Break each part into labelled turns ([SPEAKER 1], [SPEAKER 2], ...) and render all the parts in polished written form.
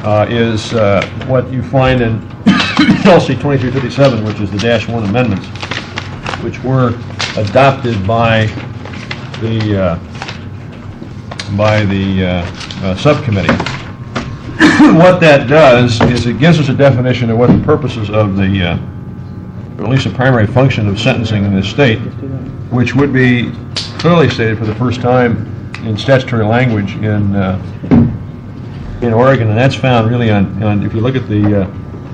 [SPEAKER 1] is what you find in LC 2357, which is the -1 amendments, which were adopted by the subcommittee. What that does is it gives us a definition of what the purposes of the, or at least the primary function of sentencing in this state, which would be clearly stated for the first time in statutory language in Oregon, and that's found really on if you look at the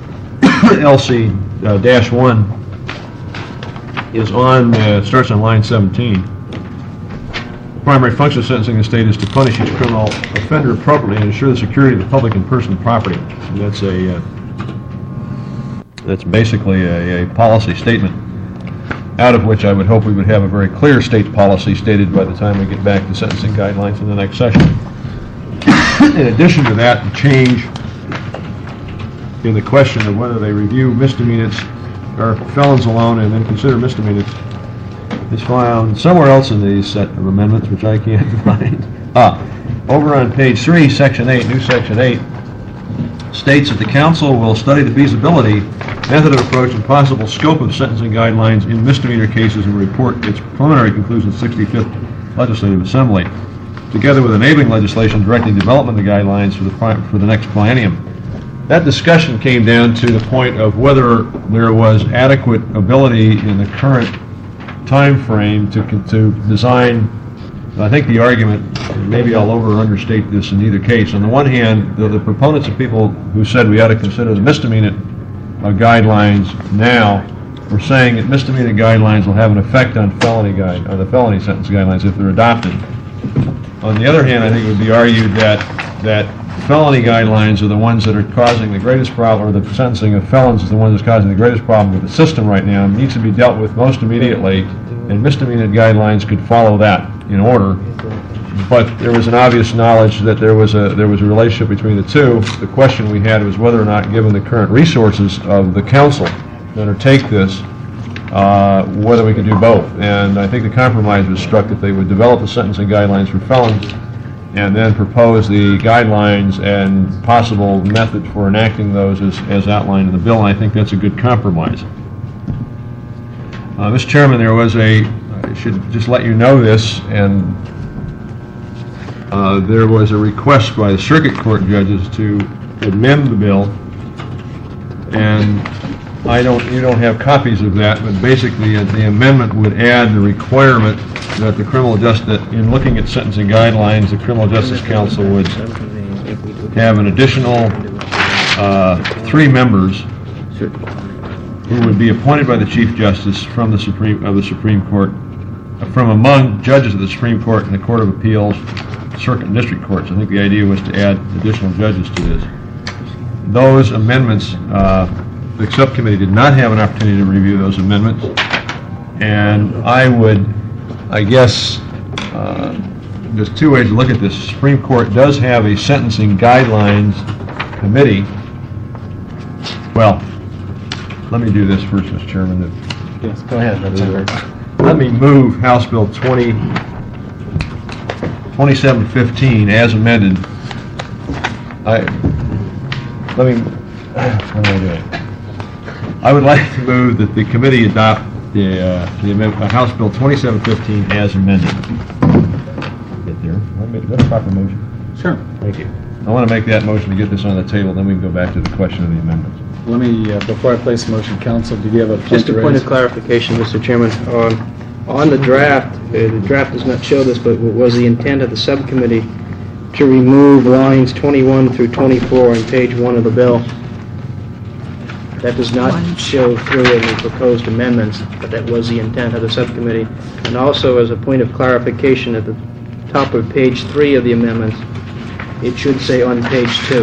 [SPEAKER 1] LC-1 is on starts on line 17. The primary function of sentencing in the state is to punish each criminal offender appropriately and ensure the security of the public and personal property. And that's basically a policy statement, out of which I would hope we would have a very clear state policy stated by the time we get back to sentencing guidelines in the next session. In addition to that, the change in the question of whether they review misdemeanors or felons alone and then consider misdemeanors is found somewhere else in these set of amendments, which I can't find. Over on page 3, section 8, new section 8, states that the council will study the feasibility, method of approach, and possible scope of sentencing guidelines in misdemeanor cases and report its preliminary conclusions to the 65th Legislative Assembly, together with enabling legislation directing development of the guidelines for the next biennium. That discussion came down to the point of whether there was adequate ability in the current time frame to design. I think the argument, maybe I'll over or understate this in either case. On the one hand, the proponents of people who said we ought to consider the misdemeanor guidelines now were saying that misdemeanor guidelines will have an effect on the felony sentence guidelines if they're adopted. On the other hand, I think it would be argued that felony guidelines are the ones that are causing the greatest problem, or the sentencing of felons is the one that's causing the greatest problem with the system right now, and needs to be dealt with most immediately, and misdemeanor guidelines could follow that in order. But there was an obvious knowledge that there was a relationship between the two. The question we had was whether or not, given the current resources of the council to undertake this, whether we could do both. And I think the compromise was struck that they would develop the sentencing guidelines for felons and then propose the guidelines and possible method for enacting those as outlined in the bill, and I think that's a good compromise. Mr. Chairman, I should just let you know this, and there was a request by the circuit court judges to amend the bill, and you don't have copies of that, but basically the amendment would add the requirement that in looking at sentencing guidelines, the Criminal Justice Council would have an additional 3 members who would be appointed by the Chief Justice from the Supreme Court, from among judges of the Supreme Court and the Court of Appeals, Circuit and District Courts. I think the idea was to add additional judges to this. Those amendments, the subcommittee did not have an opportunity to review those amendments, and I guess there's 2 ways to look at this. The Supreme Court does have a sentencing guidelines committee. Well, let me do this first, Mr. Chairman.
[SPEAKER 2] Yes, go ahead.
[SPEAKER 1] Let me move House Bill 2715 as amended. What am I doing? I would like to move that the committee adopt the House Bill 2715 as amended. Get there. Is that a proper motion?
[SPEAKER 2] Sure.
[SPEAKER 1] Thank you. I want to make that motion to get this on the table, then we can go back to the question of the amendments.
[SPEAKER 2] Let me, before I place the motion, Counsel, did you have a point
[SPEAKER 3] Just
[SPEAKER 2] to
[SPEAKER 3] a
[SPEAKER 2] raise?
[SPEAKER 3] point of clarification, Mr. Chairman. On the draft does not show this, but was the intent of the subcommittee to remove lines 21 through 24 on page 1 of the bill? That does not show through in the proposed amendments, but that was the intent of the subcommittee. And also, as a point of clarification, at the top of page 3 of the amendments, it should say on page 2.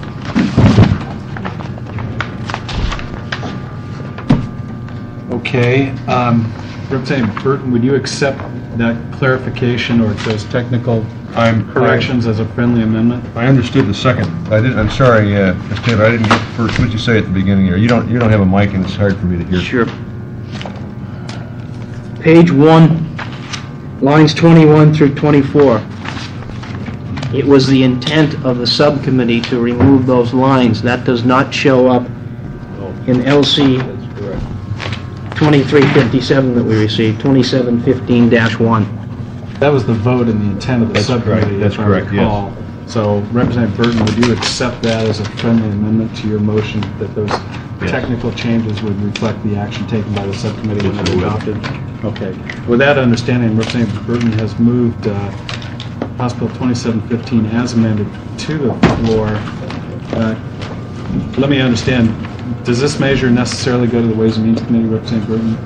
[SPEAKER 2] Okay. Representative Burton, would you accept that clarification or those technical corrections as a friendly amendment?
[SPEAKER 1] I understood the second. I'm sorry, Mr. Taylor, I didn't get the first. What did you say at the beginning here? You don't have a mic, and it's hard for me to hear.
[SPEAKER 3] Sure. Page 1, lines 21 through 24. It was the intent of the subcommittee to remove those lines. That does not show up in LC 2357 that we received, 2715-1.
[SPEAKER 2] That was the vote and the intent of the
[SPEAKER 1] That's
[SPEAKER 2] subcommittee,
[SPEAKER 1] correct. That's
[SPEAKER 2] if I
[SPEAKER 1] correct, yes.
[SPEAKER 2] recall. So, Representative Burton, would you accept that as a friendly amendment to your motion, that those
[SPEAKER 1] Yes.
[SPEAKER 2] technical changes would reflect the action taken by the subcommittee when
[SPEAKER 1] Yes,
[SPEAKER 2] it
[SPEAKER 1] I will.
[SPEAKER 2] adopted? Okay. With that understanding, Representative Burton has moved House Bill 2715 as amended to the floor. Let me understand, does this measure necessarily go to the Ways and Means Committee, Representative Burton?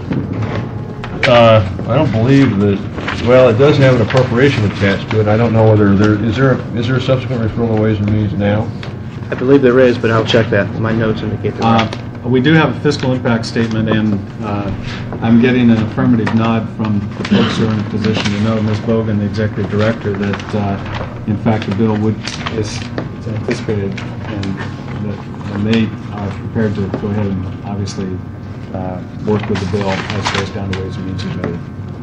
[SPEAKER 1] I don't believe that, well, it does have an appropriation attached to it. I don't know whether is there a subsequent referral to Ways and Means now?
[SPEAKER 3] I believe there is, but I'll check that. My notes indicate there are.
[SPEAKER 2] We do have a fiscal impact statement, and I'm getting an affirmative nod from the folks who are in a position to know, Ms. Bogan, the Executive Director, that in fact the bill is anticipated, and they are prepared to go ahead and obviously work with the bill as it goes down to Ways and Means Committee.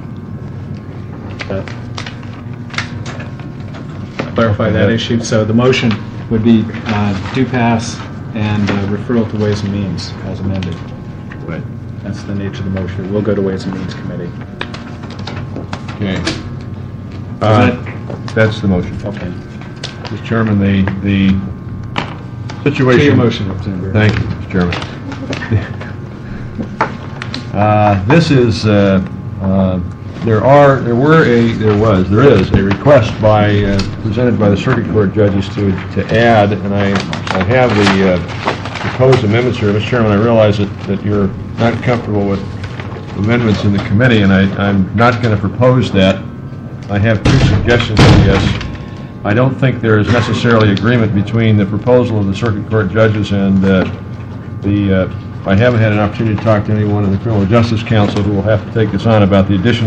[SPEAKER 2] Clarify that issue. So the motion would be do pass and referral to Ways and Means as amended.
[SPEAKER 1] Right.
[SPEAKER 2] That's the nature of the motion. We'll go to Ways and Means Committee.
[SPEAKER 1] Okay.
[SPEAKER 2] that-
[SPEAKER 1] That's the motion.
[SPEAKER 2] Okay.
[SPEAKER 1] Mr. Chairman, the situation...
[SPEAKER 2] To your motion, Representative.
[SPEAKER 1] Thank you, Mr. Chairman. This is, there is a request presented by the circuit court judges to add, and I have the proposed amendments here. Mr. Chairman, I realize that you're not comfortable with amendments in the committee, and I'm not going to propose that. I have two suggestions, I guess. I don't think there is necessarily agreement between the proposal of the circuit court judges and I haven't had an opportunity to talk to anyone in the Criminal Justice Council who will have to take this on about the addition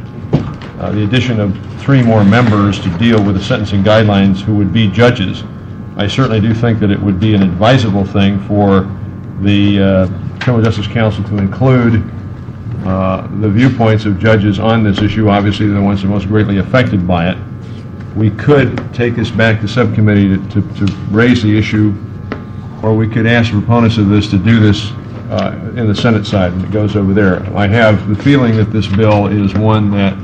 [SPEAKER 1] of 3 more members to deal with the sentencing guidelines who would be judges. I certainly do think that it would be an advisable thing for the Criminal Justice Council to include the viewpoints of judges on this issue. Obviously, they're the ones that are most greatly affected by it. We could take this back to subcommittee to raise the issue, or we could ask the proponents of this to do this in the Senate side, and it goes over there. I have the feeling that this bill is one that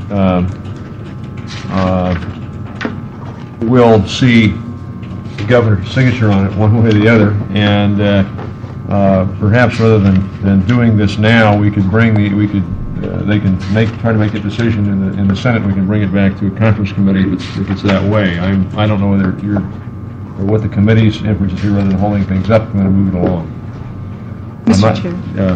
[SPEAKER 1] will see the governor's signature on it one way or the other, and perhaps rather than doing this now, they can try to make a decision in the Senate. We can bring it back to a conference committee if it's that way. I don't know whether you're or what the committee's inference is here, rather than holding things up. I'm going to move it along.
[SPEAKER 4] Mr. Chair.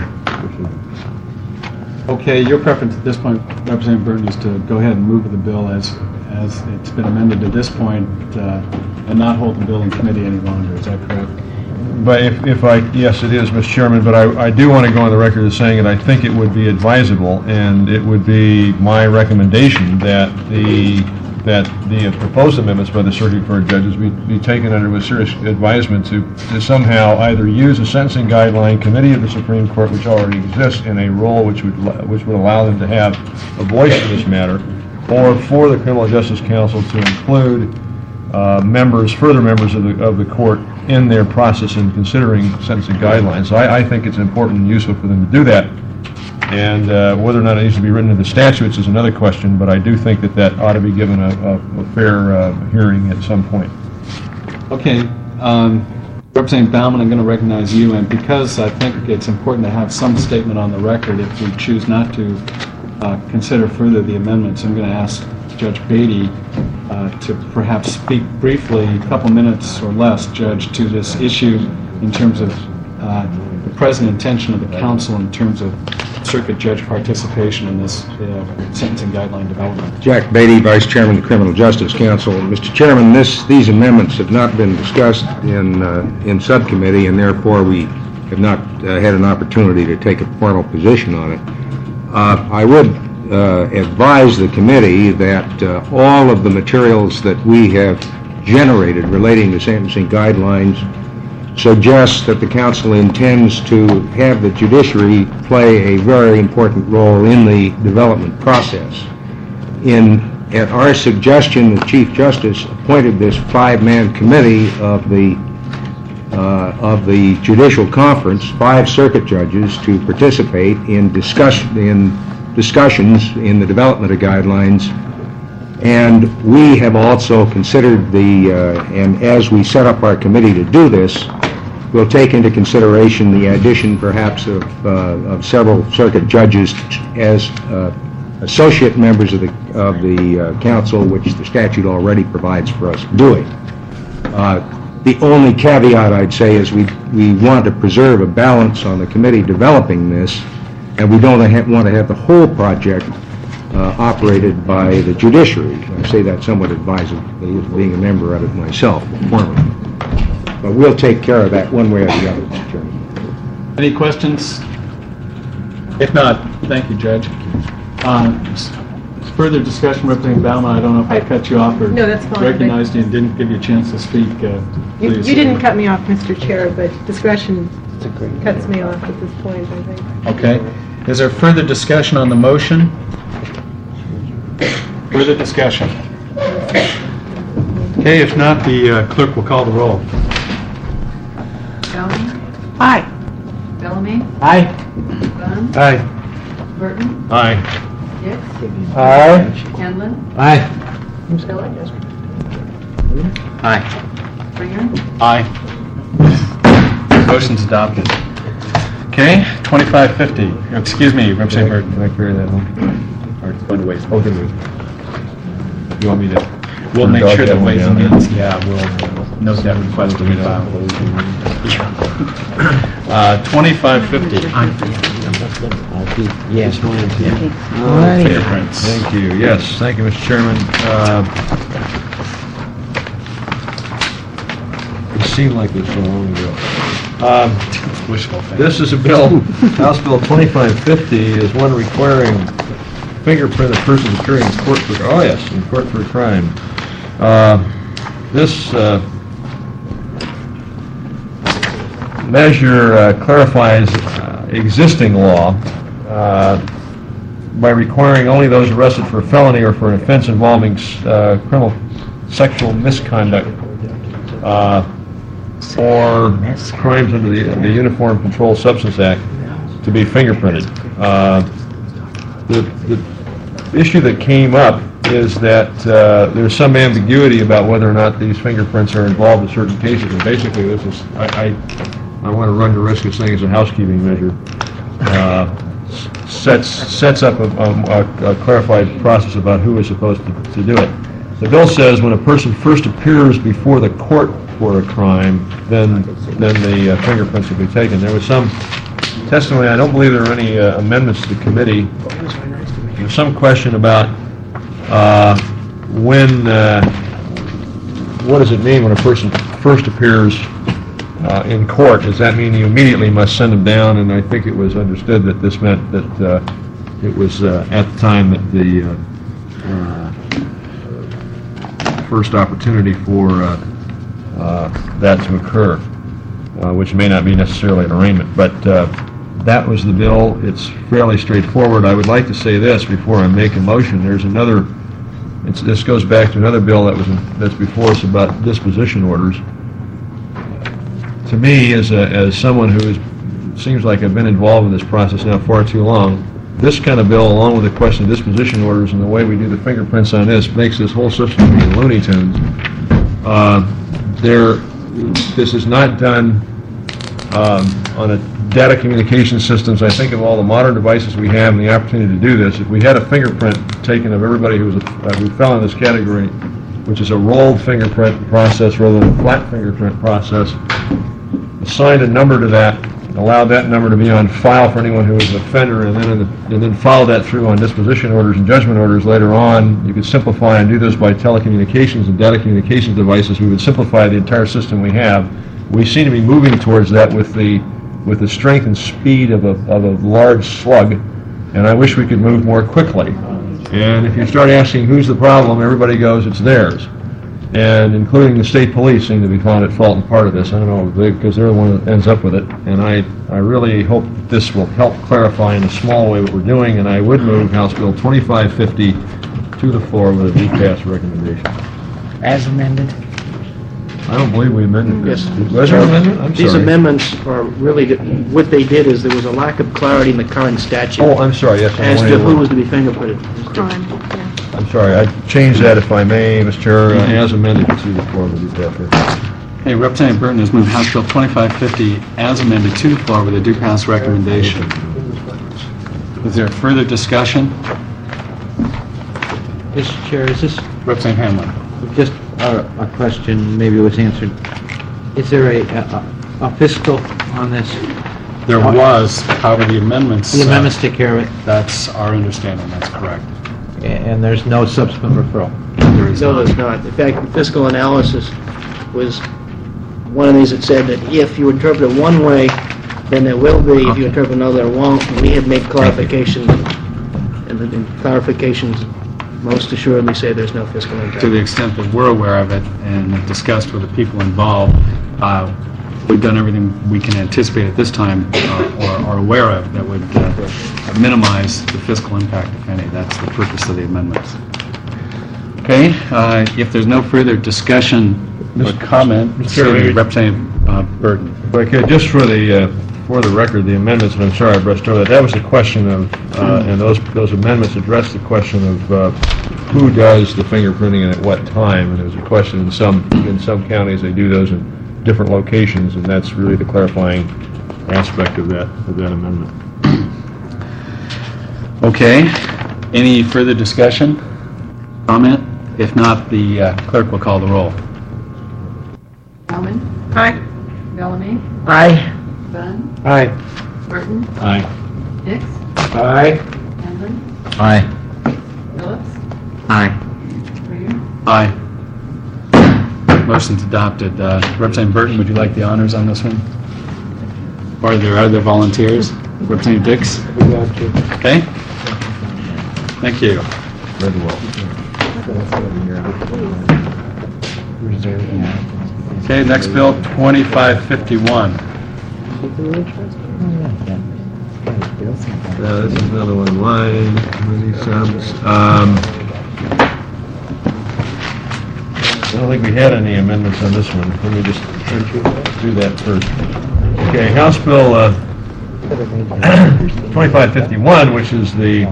[SPEAKER 2] Okay, your preference at this point, Representative Burton, is to go ahead and move the bill as it's been amended to this point and not hold the bill in committee any longer. Is that correct?
[SPEAKER 1] But yes, it is, Mr. Chairman, but I do want to go on the record as saying that I think it would be advisable, and it would be my recommendation that the proposed amendments by the circuit court judges be taken under with serious advisement to somehow either use a sentencing guideline committee of the Supreme Court, which already exists, in a role which would allow them to have a voice in this matter, or for the Criminal Justice Council to include further members of the court in their process in considering sentencing guidelines. So I think it's important and useful for them to do that. And whether or not it needs to be written into the statutes is another question, but I do think that ought to be given a fair hearing at some point.
[SPEAKER 2] Okay. Representative Baumann, I'm going to recognize you, and because I think it's important to have some statement on the record if we choose not to consider further the amendments, I'm going to ask Judge Beatty to perhaps speak briefly, a couple minutes or less, Judge, to this issue in terms of the present intention of the council in terms of circuit judge participation in this sentencing guideline development.
[SPEAKER 5] Jack Beatty, Vice Chairman of the Criminal Justice Council. Mr. Chairman, these amendments have not been discussed in subcommittee, and therefore we have not had an opportunity to take a formal position on it. I would advise the committee that all of the materials that we have generated relating to sentencing guidelines suggests that the council intends to have the judiciary play a very important role in the development process. In At our suggestion, the Chief Justice appointed this five-man committee of the Judicial Conference, 5 circuit judges, to participate in discussions in the development of guidelines. And we have also considered and as we set up our committee to do this, we'll take into consideration the addition perhaps of several circuit judges as associate members of the council, which the statute already provides for us doing. The only caveat I'd say is we want to preserve a balance on the committee developing this, and we don't want to have the whole project operated by the judiciary. I say that somewhat advisedly, being a member of it myself, formerly. But we'll take care of that one way or the other, Mr. Chairman.
[SPEAKER 2] Any questions? If not, thank you, Judge. Further discussion, Representative Baumann. I don't know if I cut you off or
[SPEAKER 4] No, that's fine,
[SPEAKER 2] recognized you and didn't give you a chance to speak.
[SPEAKER 4] You
[SPEAKER 2] Please.
[SPEAKER 4] didn't cut me off, Mr. Chair, but discretion cuts me off at this point, I think.
[SPEAKER 2] Okay. Is there further discussion on the motion? Further discussion? Okay, if not, the clerk will call the roll.
[SPEAKER 6] Downey,
[SPEAKER 4] Aye.
[SPEAKER 6] Bellamy,
[SPEAKER 2] Aye.
[SPEAKER 6] Dunn,
[SPEAKER 2] Aye.
[SPEAKER 6] Burton,
[SPEAKER 1] Aye.
[SPEAKER 6] Dix,
[SPEAKER 2] Aye.
[SPEAKER 6] Handlin,
[SPEAKER 2] Aye.
[SPEAKER 6] Phillips,
[SPEAKER 2] Aye.
[SPEAKER 6] Springer,
[SPEAKER 2] Aye. Motion's adopted. Okay, 2550. Excuse me, Representative
[SPEAKER 1] Can I carry that home?
[SPEAKER 2] Burton. Or going to ways.
[SPEAKER 1] Oh, did we? You want me to?
[SPEAKER 2] We'll make sure that
[SPEAKER 1] one
[SPEAKER 2] Ways
[SPEAKER 1] down
[SPEAKER 2] and
[SPEAKER 1] there?
[SPEAKER 2] Means, yeah, we'll note that request to be filed. 2550.
[SPEAKER 3] Yes,
[SPEAKER 2] Fingerprints.
[SPEAKER 1] Thank you. Yes, thank you, Mr. Chairman. It seemed like it was so long ago.
[SPEAKER 2] Wishful thinking.
[SPEAKER 1] This is a bill, House Bill 2550, is one requiring fingerprint of persons appearing in court for, in court for a crime. This measure clarifies existing law by requiring only those arrested for a felony or for an offense involving criminal sexual misconduct or crimes under the Uniform Controlled Substance Act to be fingerprinted. The issue that came up is that there's some ambiguity about whether or not these fingerprints are involved in certain cases, and basically this is, I want to run the risk of saying it's a housekeeping measure, sets up a clarified process about who is supposed to do it. The bill says when a person first appears before the court for a crime, then the fingerprints will be taken. There was some testimony, I don't believe there were any amendments to the committee. There's some question about what does it mean when a person first appears in court? Does that mean you immediately must send them down? And I think it was understood that this meant that it was at the time that the first opportunity for that to occur, which may not be necessarily an arraignment. But that was the bill. It's fairly straightforward. I would like to say this before I make a motion. There's another, this goes back to another bill that's before us about disposition orders. To me, as someone who seems like I've been involved in this process now far too long, this kind of bill, along with the question of disposition orders and the way we do the fingerprints on this, makes this whole system be Looney Tunes. This is not done on a data communication systems. I think of all the modern devices we have and the opportunity to do this. If we had a fingerprint taken of everybody who fell in this category, which is a rolled fingerprint process rather than a flat fingerprint process, assigned a number to that, allowed that number to be on file for anyone who is an offender, and then follow that through on disposition orders and judgment orders later on. You could simplify and do this by telecommunications and data communications devices. We would simplify the entire system we have. We seem to be moving towards that with the strength and speed of a large slug, and I wish we could move more quickly. And if you start asking who's the problem, everybody goes, it's theirs. And including the state police seem to be found at fault in part of this. I don't know, because they're the one that ends up with it. And I really hope that this will help clarify in a small way what we're doing, and I would move House Bill 2550 to the floor with a repass recommendation.
[SPEAKER 7] As amended.
[SPEAKER 1] I don't believe we amended this.
[SPEAKER 3] Yes.
[SPEAKER 1] Was there an amendment? I'm
[SPEAKER 3] These
[SPEAKER 1] sorry.
[SPEAKER 3] amendments are really, what they did is there was a lack of clarity in the current statute
[SPEAKER 1] Oh, I'm sorry, yes.
[SPEAKER 3] as to who was to be fingerprinted.
[SPEAKER 4] Fine, yeah.
[SPEAKER 1] I'm sorry, I changed that if I may, Mr. Chair, as amended to the floor with a repass recommendation.
[SPEAKER 2] Okay, Representative Burton has moved House Bill 2550 as amended to the floor with a due pass recommendation. Is there further discussion?
[SPEAKER 7] Mr. Chair, is this
[SPEAKER 2] Representative Hanlon.
[SPEAKER 7] just a question, maybe it was answered. Is there a fiscal on this?
[SPEAKER 2] There was, however, the amendments...
[SPEAKER 7] The amendments take care of it,
[SPEAKER 2] That's our understanding, that's correct.
[SPEAKER 7] and there's no subsequent referral.
[SPEAKER 2] There is
[SPEAKER 3] No,
[SPEAKER 2] not.
[SPEAKER 3] there's not. In fact, the fiscal analysis was one of these that said that if you interpret it one way, then there will be. If you interpret another, there won't. We have made clarifications, and the clarifications most assuredly say there's no fiscal
[SPEAKER 2] To
[SPEAKER 3] impact.
[SPEAKER 2] the extent that we're aware of it and have discussed with the people involved, we've done everything we can anticipate at this time or are aware of that would minimize the fiscal impact, if any. That's the purpose of the amendments. Okay, if there's no further discussion or comment,
[SPEAKER 1] Chair,
[SPEAKER 2] Representative Burton.
[SPEAKER 1] If I could, just for the record, the amendments, and I'm sorry I brushed over that, that was the question of, and those amendments addressed the question of who does the fingerprinting and at what time, and there's a question in some counties, they do those in different locations, and that's really the clarifying aspect of that amendment.
[SPEAKER 2] Okay, any further discussion, comment? If not, the clerk will call the roll.
[SPEAKER 6] Bauman,
[SPEAKER 4] Aye.
[SPEAKER 6] Bellamy,
[SPEAKER 7] Aye.
[SPEAKER 6] Bunn,
[SPEAKER 7] Aye.
[SPEAKER 6] Burton,
[SPEAKER 1] Aye.
[SPEAKER 6] Dix,
[SPEAKER 7] Aye.
[SPEAKER 6] Hanlon,
[SPEAKER 7] Aye.
[SPEAKER 6] Phillips,
[SPEAKER 7] Aye.
[SPEAKER 6] Fraser,
[SPEAKER 2] Aye. Motion's adopted. Representative Burton, would you like the honors on this one? Or are there other volunteers? Representative Dix? Okay. Thank you.
[SPEAKER 1] Very well.
[SPEAKER 2] Okay, next bill, 2551.
[SPEAKER 1] This is another one, line, committee subs. I don't think we had any amendments on this one. Let me just do that first. Okay, House Bill 2551, which is the,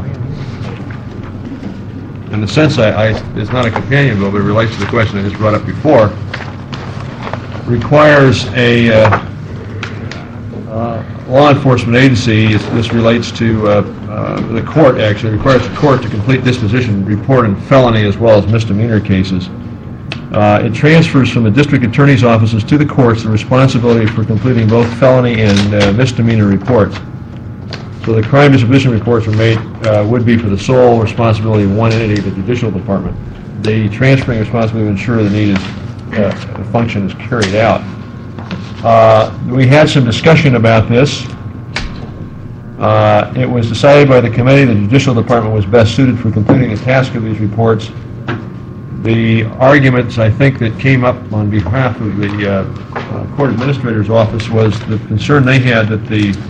[SPEAKER 1] in the sense, it's not a companion bill, but it relates to the question I just brought up before, requires a law enforcement agency, this relates to the court, actually, requires the court to complete disposition report in felony as well as misdemeanor cases. It transfers from the district attorney's offices to the courts the responsibility for completing both felony and misdemeanor reports. So the crime disposition reports are made, would be for the sole responsibility of one entity, the judicial department. The transferring responsibility to ensure the needed function is carried out. We had some discussion about this. It was decided by the committee the judicial department was best suited for completing the task of these reports. The arguments, I think, that came up on behalf of the court administrator's office was the concern they had that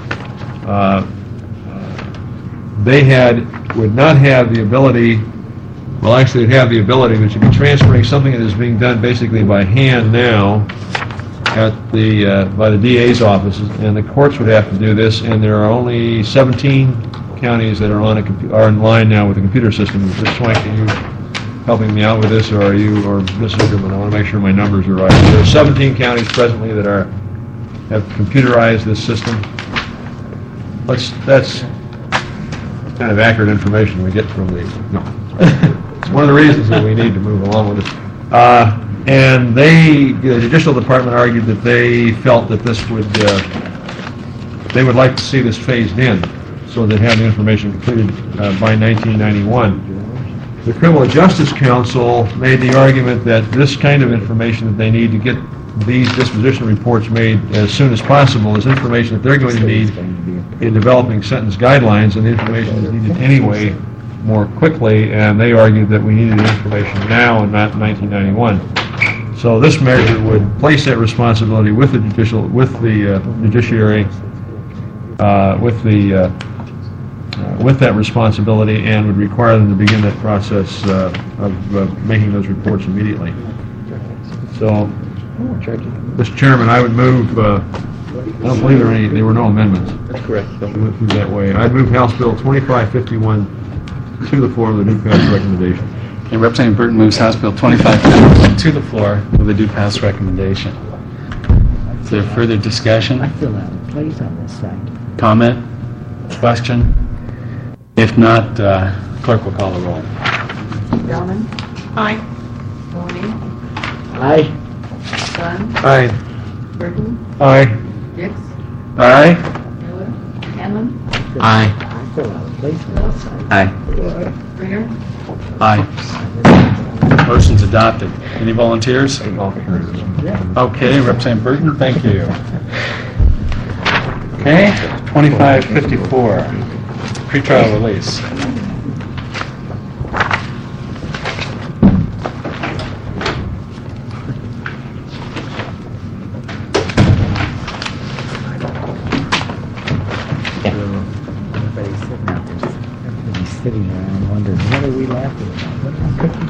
[SPEAKER 1] would not have the ability, well, actually, they'd have the ability, but you'd be transferring something that is being done basically by hand now at by the DA's offices, and the courts would have to do this, and there are only 17 counties that are are in line now with the computer system. Mr. Swank, are you helping me out with this, or are you, or Ms. Zuckerman? I want to make sure my numbers are right. There are 17 counties presently that have computerized this system. That's kind of accurate information we get from the, no. It's one of the reasons that we need to move along with this. And the judicial department argued that they felt that this would, they would like to see this phased in so they'd have the information completed by 1991. The Criminal Justice Council made the argument that this kind of information that they need to get these disposition reports made as soon as possible is information that they're going to need in developing sentence guidelines, and the information is needed anyway more quickly, and they argued that we needed the information now and not in 1991. So this measure would place that responsibility with the judiciary, with the with that responsibility and would require them to begin that process of making those reports immediately. So, Mr. Chairman, I would move, I don't believe there were no amendments.
[SPEAKER 3] That's correct.
[SPEAKER 1] We went through that way. I'd move House Bill 2551 to the floor with a due pass recommendation.
[SPEAKER 2] And Representative Burton moves House Bill 2551 to the floor with a due pass recommendation. Is there further discussion?
[SPEAKER 7] I fill out the place on this side.
[SPEAKER 2] Comment? Question? If not, clerk will call the roll.
[SPEAKER 6] Bellman?
[SPEAKER 4] Aye.
[SPEAKER 6] Mahoney?
[SPEAKER 7] Aye.
[SPEAKER 6] Gahn?
[SPEAKER 1] Aye.
[SPEAKER 6] Burton?
[SPEAKER 1] Aye.
[SPEAKER 6] Hicks?
[SPEAKER 2] Aye.
[SPEAKER 6] Miller? Hanlon?
[SPEAKER 7] Aye. I fill out the place on this side.
[SPEAKER 2] Aye.
[SPEAKER 6] Ringer?
[SPEAKER 2] Aye. Motion's adopted. Any volunteers? Okay, Representative Burton, thank you. Okay, 2554, pretrial release.
[SPEAKER 7] Everybody's sitting around wondering, what are we laughing about? What are we cooking?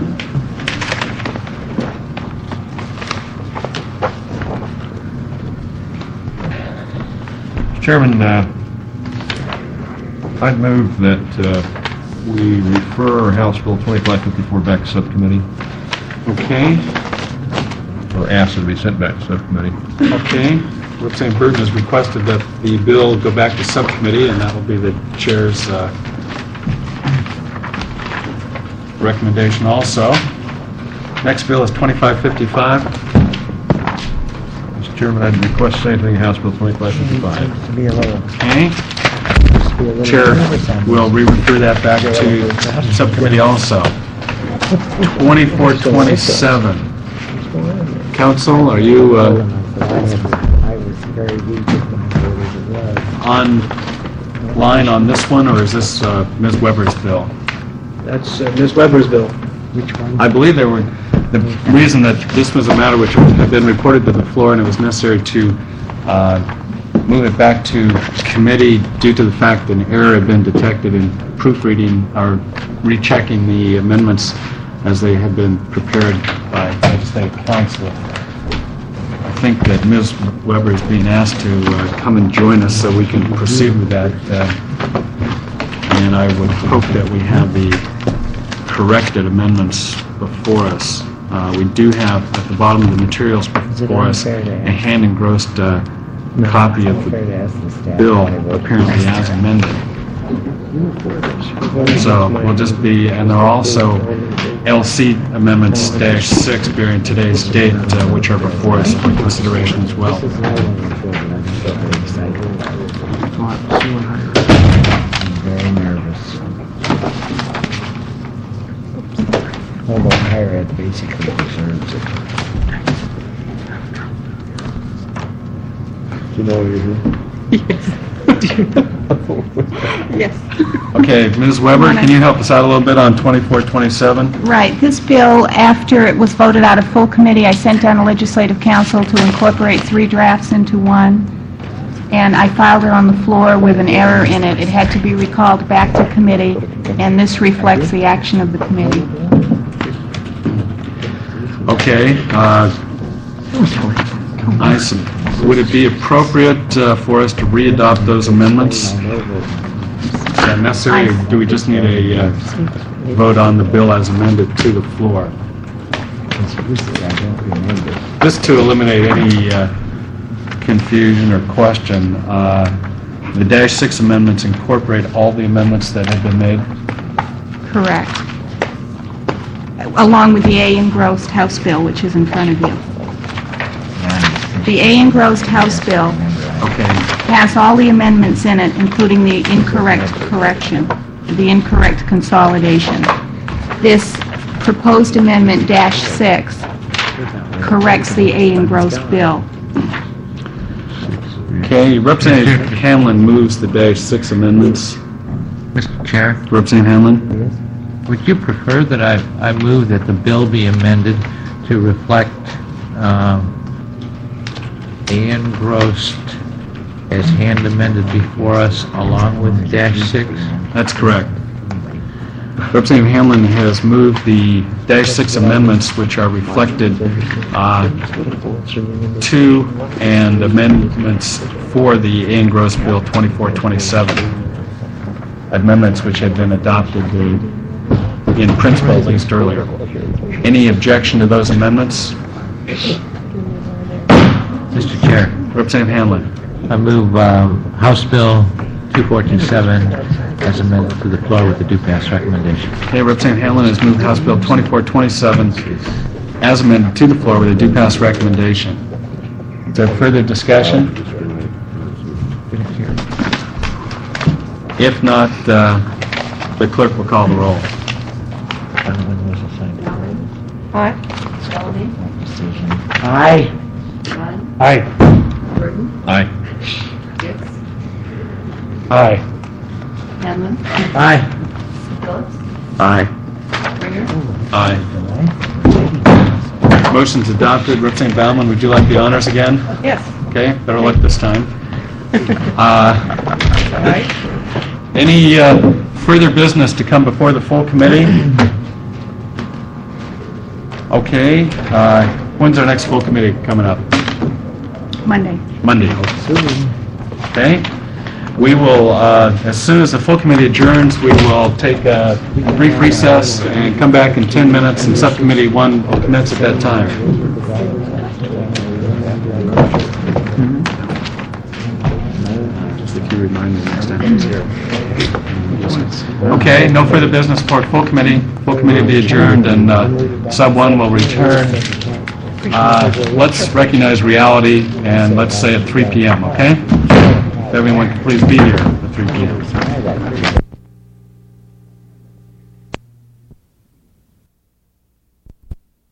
[SPEAKER 1] Chairman, I'd move that we refer House Bill 2554 back to subcommittee,
[SPEAKER 2] Okay,
[SPEAKER 1] or ask it to be sent back to subcommittee.
[SPEAKER 2] okay. Representative Burton has requested that the bill go back to subcommittee, and that will be the chair's recommendation also. Next bill is 2555.
[SPEAKER 1] Mr. Chairman, I'd request the same thing in House Bill 2555.
[SPEAKER 7] Seems to be a little,
[SPEAKER 2] Okay,
[SPEAKER 7] seems to be a little
[SPEAKER 2] Chair
[SPEAKER 7] nervous on this.
[SPEAKER 2] will re-refer that back to subcommittee also. 2427. Council, are you
[SPEAKER 7] I was very weak when I voted as it was.
[SPEAKER 2] on line on this one, or is this Ms. Weber's bill?
[SPEAKER 3] That's Ms. Weber's bill.
[SPEAKER 7] Which one?
[SPEAKER 2] I believe the reason that this was a matter which had been reported to the floor and it was necessary to move it back to committee due to the fact that an error had been detected in proofreading or rechecking the amendments as they had been prepared by legislative council. I think that Ms. Weber is being asked to come and join us so we can proceed with that. And I would hope that we have the corrected amendments before us. We do have at the bottom of the materials before us a hand-engrossed copy of the bill, apparently as amended. So we'll just be, and there are also LC amendments -6 bearing today's date, which are before us for consideration as well.
[SPEAKER 7] This is not one I feel that I'm very excited about. I'm very nervous. Although higher ed basically deserves it.
[SPEAKER 3] Do you know what you're doing?
[SPEAKER 4] Yes.
[SPEAKER 2] Okay, Ms. Weber, can you help us out a little bit on 2427?
[SPEAKER 8] Right. This bill, after it was voted out of full committee, I sent down to Legislative Council to incorporate 3 drafts into one, and I filed it on the floor with an error in it. It had to be recalled back to committee, and this reflects the action of the committee.
[SPEAKER 2] Okay, would it be appropriate for us to re-adopt those amendments? Is that necessary, or do we just need a vote on the bill as amended to the floor?
[SPEAKER 7] I don't remember.
[SPEAKER 2] Just to eliminate any confusion or question, the -6 amendments incorporate all the amendments that have been made?
[SPEAKER 8] Correct. Along with the A engrossed House bill, which is in front of you. The A engrossed House bill
[SPEAKER 2] Okay,
[SPEAKER 8] has all the amendments in it, including the incorrect correction, the incorrect consolidation. This proposed amendment -6 corrects the A engrossed bill.
[SPEAKER 2] okay, Representative Hanlon moves the -6 amendments.
[SPEAKER 7] Mr. Chair,
[SPEAKER 2] Representative Hanlon?
[SPEAKER 7] would you prefer that I move that the bill be amended to reflect the engrossed as hand amended before us along with dash 6?
[SPEAKER 2] That's correct. Representative Hamlin has moved the dash 6 amendments, which are reflected to and amendments for the A. N. Gross Bill 2427. Amendments which had been adopted in principle at least earlier. Any objection to those amendments?
[SPEAKER 7] Mr. Chair,
[SPEAKER 2] Representative Hamlin.
[SPEAKER 7] I move House Bill 2427 as amended to the floor with the due pass recommendation.
[SPEAKER 2] Okay, Representative Hamlin has moved House Bill 2427 as amended to the floor with a due pass recommendation. Is there further discussion? If not, the clerk will call the roll.
[SPEAKER 4] Aye.
[SPEAKER 6] Melody,
[SPEAKER 7] Aye.
[SPEAKER 6] Dunn,
[SPEAKER 7] Aye.
[SPEAKER 6] Burton,
[SPEAKER 1] Aye.
[SPEAKER 6] Dix,
[SPEAKER 2] Aye.
[SPEAKER 6] Hamlin,
[SPEAKER 7] Aye.
[SPEAKER 6] Phillips,
[SPEAKER 7] Aye.
[SPEAKER 6] Springer,
[SPEAKER 2] Aye. Motion's adopted. Representative Baumann, would you like the honors again?
[SPEAKER 4] Yes.
[SPEAKER 2] Okay, better luck this time. Any further business to come before the full committee? Okay, when's our next full committee coming up?
[SPEAKER 8] Monday.
[SPEAKER 2] Monday. Okay. We will, as soon as the full committee adjourns, we will take a brief recess and come back in 10 minutes, and subcommittee 1 will commence at that time. Just if you remind me next time she's here. Okay, no further business for full committee. Full committee will be adjourned, and sub 1 will return. Let's recognize reality, and let's say at 3 p.m., okay? Everyone, please be here at 3 p.m.